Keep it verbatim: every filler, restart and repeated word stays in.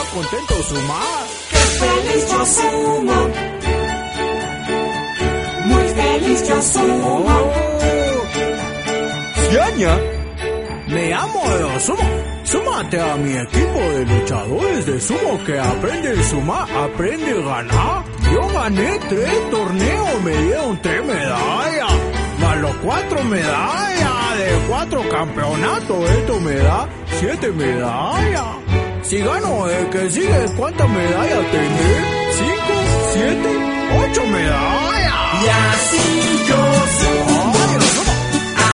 contento sumar. ¡Qué feliz yo sumo! Muy feliz yo sumo. Oh. Ciaña, me llamo de Sumo. Súmate a mi equipo de luchadores de sumo que aprende a sumar, aprende a ganar. Yo gané tres torneos, me dieron tres medallas. Más los cuatro medallas de cuatro campeonatos, esto me da siete medallas. Si gano el que sigue, ¿cuántas medallas tendré? Cinco, siete, ocho medallas. Y así yo sumo.